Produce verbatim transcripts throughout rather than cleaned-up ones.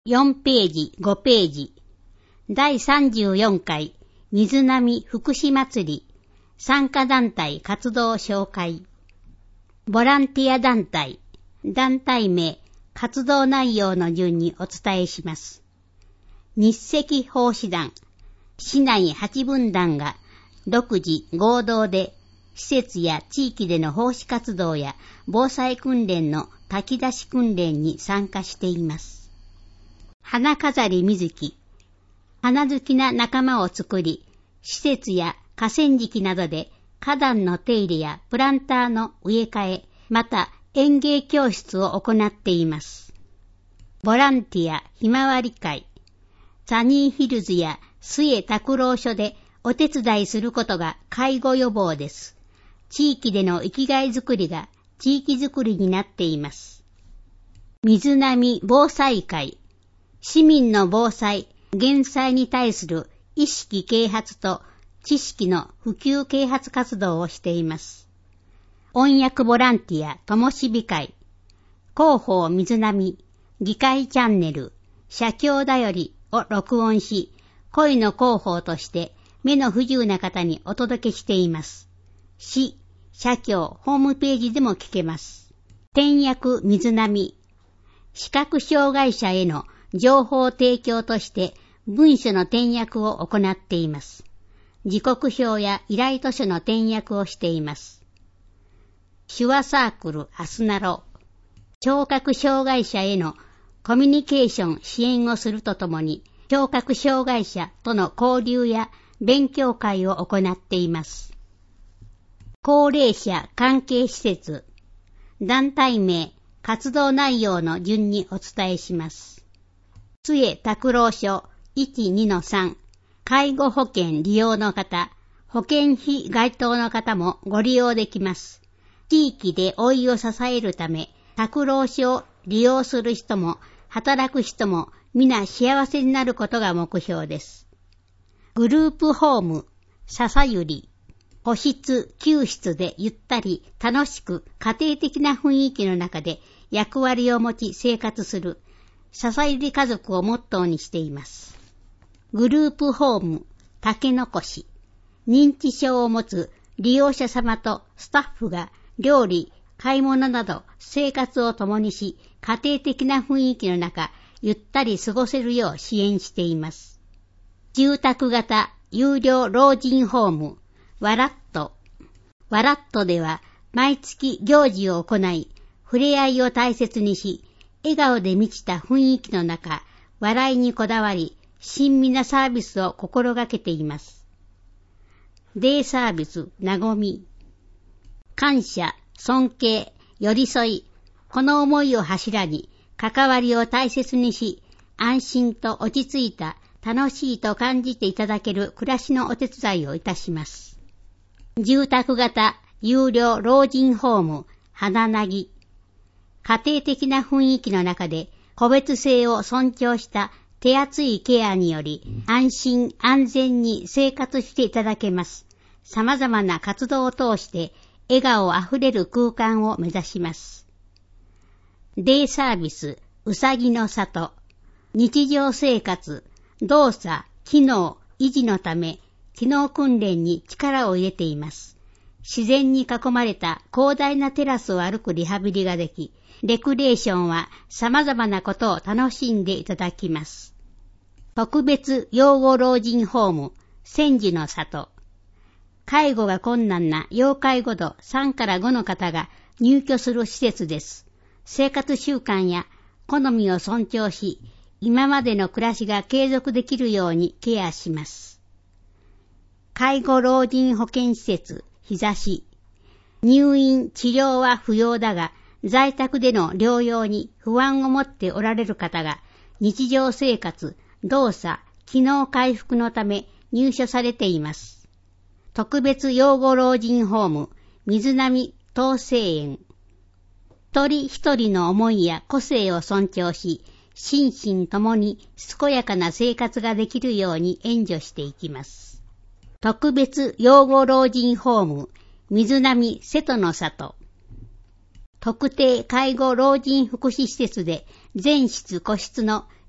よんページ、ごページ。だいさんじゅうよんかい水波福祉祭り参加団体活動紹介。ボランティア団体、団体名、活動内容の順にお伝えします。日赤奉仕団、市内はち分団が独自合同で施設や地域での奉仕活動や防災訓練の炊き出し訓練に参加しています。花飾り水木、花好きな仲間を作り、施設や河川敷などで花壇の手入れやプランターの植え替え、また園芸教室を行っています。ボランティアひまわり会、サニーヒルズや末拓郎所でお手伝いすることが介護予防です。地域での生きがいづくりが地域づくりになっています。水波防災会、市民の防災、減災に対する意識啓発と知識の普及啓発活動をしています。音訳ボランティアともしび会、広報水波、議会チャンネル、社協だよりを録音し、声の広報として目の不自由な方にお届けしています。市、社協、ホームページでも聞けます。転訳水波、視覚障害者への情報提供として文書の転訳を行っています。時刻表や依頼図書の転訳をしています。手話サークルアスナロ、聴覚障害者へのコミュニケーション支援をするとともに、聴覚障害者との交流や勉強会を行っています。高齢者関係施設、団体名、活動内容の順にお伝えします。末拓郎所 いちにのさん、介護保険利用の方、保険費該当の方もご利用できます。地域で老いを支えるため、拓郎所を利用する人も働く人も皆幸せになることが目標です。グループホーム、笹ゆり、個室、休室でゆったり楽しく家庭的な雰囲気の中で役割を持ち生活する笹ゆり家族をモットーにしています。グループホーム、竹の子市、認知症を持つ利用者様とスタッフが料理、買い物など生活を共にし、家庭的な雰囲気の中、ゆったり過ごせるよう支援しています。住宅型有料老人ホーム、ワラット。ワラットでは毎月行事を行い、触れ合いを大切にし、笑顔で満ちた雰囲気の中、笑いにこだわり、親身なサービスを心がけています。デイサービス、なごみ。感謝、尊敬、寄り添い、この思いを柱に、関わりを大切にし、安心と落ち着いた、楽しいと感じていただける暮らしのお手伝いをいたします。住宅型有料老人ホーム、花なぎ。家庭的な雰囲気の中で個別性を尊重した手厚いケアにより安心安全に生活していただけます。様々な活動を通して笑顔あふれる空間を目指します。デイサービス、うさぎの里。日常生活、動作、機能、維持のため機能訓練に力を入れています。自然に囲まれた広大なテラスを歩くリハビリができ、レクリエーションは様々なことを楽しんでいただきます。特別養護老人ホーム、千住の里。介護が困難な要介護度さんからごの方が入居する施設です。生活習慣や好みを尊重し、今までの暮らしが継続できるようにケアします。介護老人保健施設、日差し。入院、治療は不要だが、在宅での療養に不安を持っておられる方が、日常生活、動作、機能回復のため入所されています。特別養護老人ホーム、水波東生園。一人一人の思いや個性を尊重し、心身ともに健やかな生活ができるように援助していきます。特別養護老人ホーム、水波瀬戸の里。特定介護老人福祉施設で全室個室の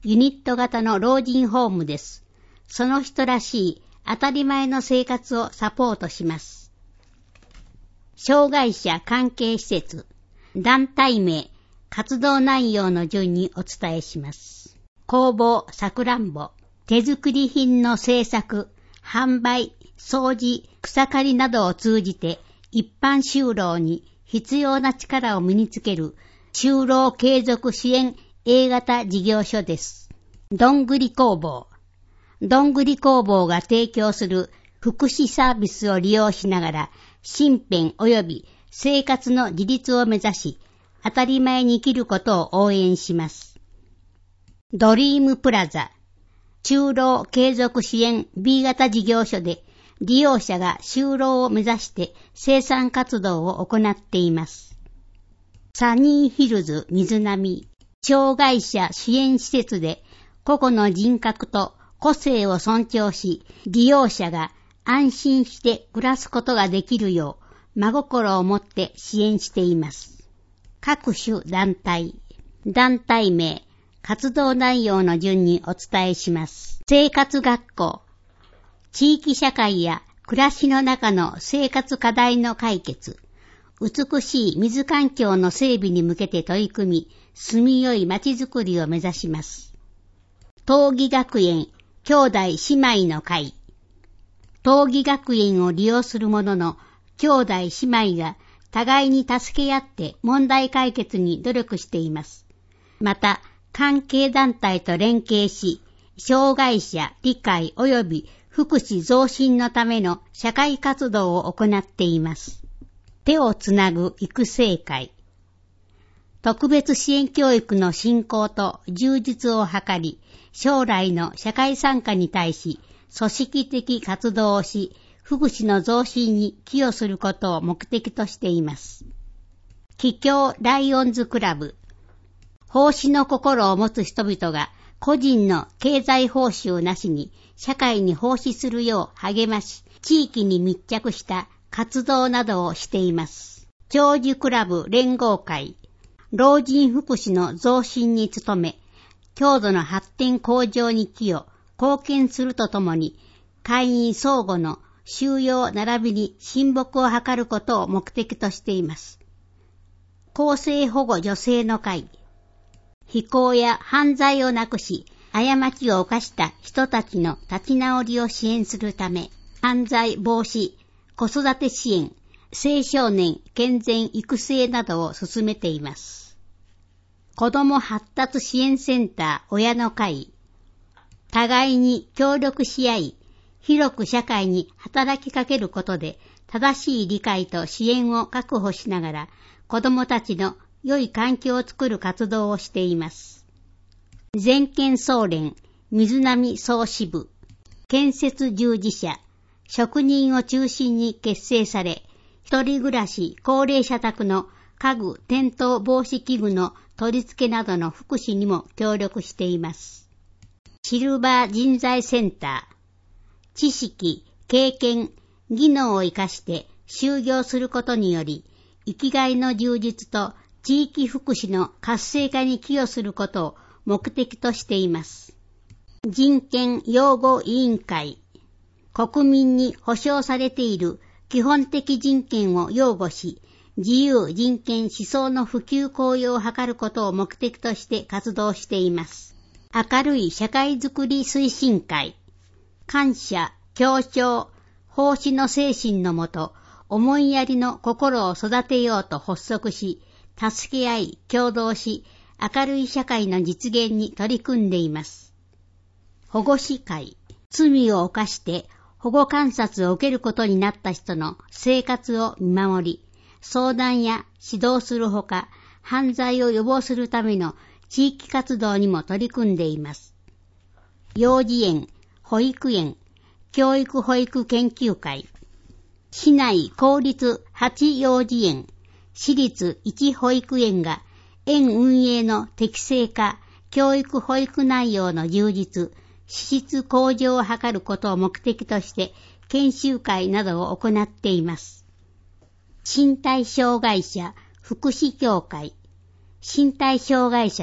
ユニット型の老人ホームです。その人らしい当たり前の生活をサポートします。障害者関係施設、団体名、活動内容の順にお伝えします。工房さくらんぼ、手作り品の製作、販売、掃除、草刈りなどを通じて一般就労に必要な力を身につける就労継続支援 A 型事業所です。どんぐり工房。どんぐり工房が提供する福祉サービスを利用しながら身辺及び生活の自立を目指し当たり前に生きることを応援します。ドリームプラザ。就労継続支援 B 型事業所で利用者が就労を目指して生産活動を行っています。サニーヒルズ水波。障害者支援施設で個々の人格と個性を尊重し、利用者が安心して暮らすことができるよう真心を持って支援しています。各種団体。団体名、活動内容の順にお伝えします。生活学校。地域社会や暮らしの中の生活課題の解決。美しい水環境の整備に向けて取り組み、住みよい街づくりを目指します。東義学園兄弟姉妹の会。東義学園を利用する者の兄弟姉妹が互いに助け合って問題解決に努力しています。また、関係団体と連携し、障害者理解及び福祉増進のための社会活動を行っています。手をつなぐ育成会。特別支援教育の振興と充実を図り、将来の社会参加に対し、組織的活動をし、福祉の増進に寄与することを目的としています。桔梗ライオンズクラブ。奉仕の心を持つ人々が個人の経済報酬なしに社会に奉仕するよう励まし、地域に密着した活動などをしています。長寿クラブ連合会。老人福祉の増進に努め、郷土の発展向上に寄与、貢献するとともに、会員相互の収容並びに親睦を図ることを目的としています。更生保護女性の会。非行や犯罪をなくし、過ちを犯した人たちの立ち直りを支援するため、犯罪防止、子育て支援、青少年健全育成などを進めています。子ども発達支援センター親の会。互いに協力し合い、広く社会に働きかけることで正しい理解と支援を確保しながら子どもたちの良い環境を作る活動をしています。全県総連水波総支部。建設従事者、職人を中心に結成され、一人暮らし高齢者宅の家具転倒防止器具の取り付けなどの福祉にも協力しています。シルバー人材センター。知識、経験、技能を生かして就業することにより、生きがいの充実と地域福祉の活性化に寄与することを目的としています。人権擁護委員会。国民に保障されている基本的人権を擁護し、自由人権思想の普及向上を図ることを目的として活動しています。明るい社会づくり推進会。感謝、協調、奉仕の精神のもと、思いやりの心を育てようと発足し、助け合い、協働し、明るい社会の実現に取り組んでいます。保護司会。罪を犯して保護観察を受けることになった人の生活を見守り、相談や指導するほか、犯罪を予防するための地域活動にも取り組んでいます。幼児園、保育園、教育保育研究会。市内公立はち幼児園、私立いち保育園が園運営の適正化、教育保育内容の充実、資質向上を図ることを目的として研修会などを行っています。身体障害者福祉協会。身体障害者の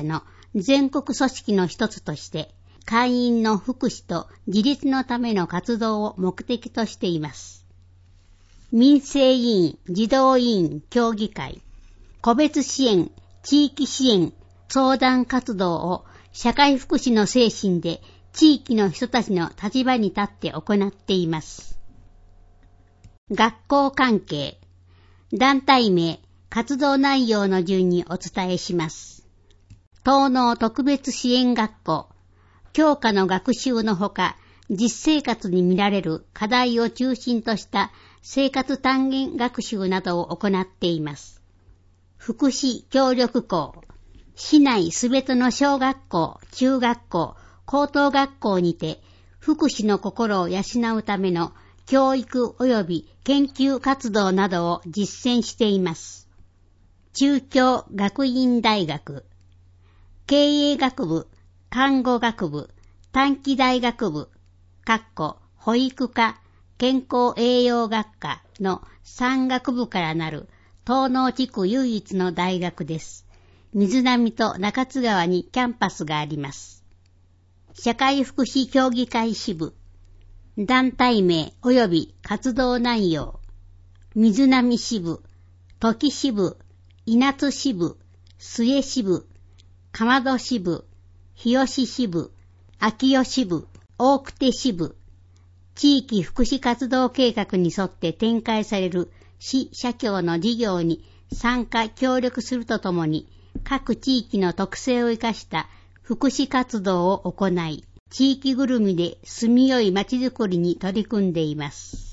全国組織の一つとして、会員の福祉と自立のための活動を目的としています。民生委員、児童委員協議会、個別支援、地域支援、相談活動を社会福祉の精神で地域の人たちの立場に立って行っています。学校関係、団体名、活動内容の順にお伝えします。東農特別支援学校、教科の学習のほか、実生活に見られる課題を中心とした生活単元学習などを行っています。福祉協力校、市内すべての小学校、中学校、高等学校にて、福祉の心を養うための教育及び研究活動などを実践しています。中京学院大学、経営学部、看護学部、短期大学部、かっこ保育科、健康栄養学科のさん学部からなる東農地区唯一の大学です。水波と中津川にキャンパスがあります。社会福祉協議会支部、団体名及び活動内容、水波支部、土岐支部、稲津支部、末支部、鎌戸支部、日吉支部、秋吉支部、大久手支部、地域福祉活動計画に沿って展開される市社協の事業に参加協力するとともに、各地域の特性を生かした福祉活動を行い、地域ぐるみで住みよいまちづくりに取り組んでいます。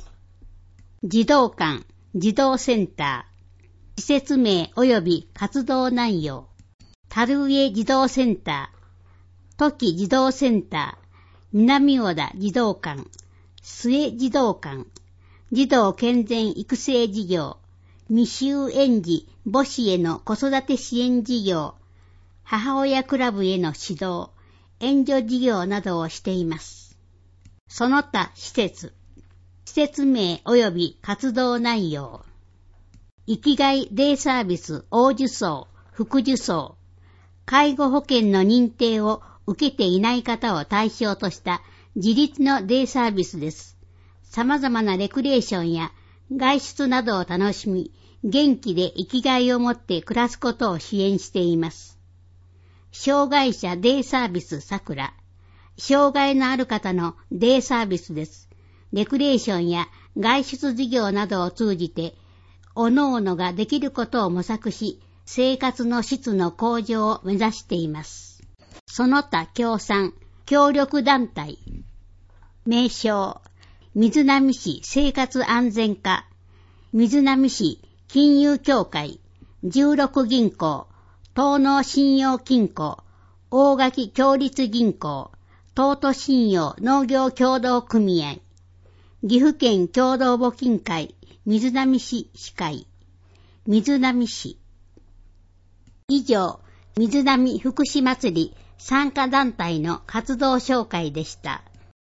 児童館、児童センター、施設名及び活動内容、樽上児童センター、土岐児童センター、南小田児童館、末児童館、児童健全育成事業、未就園児母子への子育て支援事業、母親クラブへの指導、援助事業などをしています。その他施設、施設名及び活動内容、生きがいデイサービス大受賞、副受賞、介護保険の認定を受けていない方を対象とした自立のデイサービスです。様々なレクリエーションや外出などを楽しみ、元気で生きがいを持って暮らすことを支援しています。障害者デイサービスさくら、障害のある方のデイサービスです。レクリエーションや外出事業などを通じて、各々ができることを模索し、生活の質の向上を目指しています。その他協賛、協力団体、名称、水波市生活安全課、水波市金融協会、十六銀行、東農信用金庫、大垣共立銀行、東都信用農業協同組合、岐阜県共同募金会、水波市市会、水波市。以上、水波福祉祭り参加団体の活動紹介でした。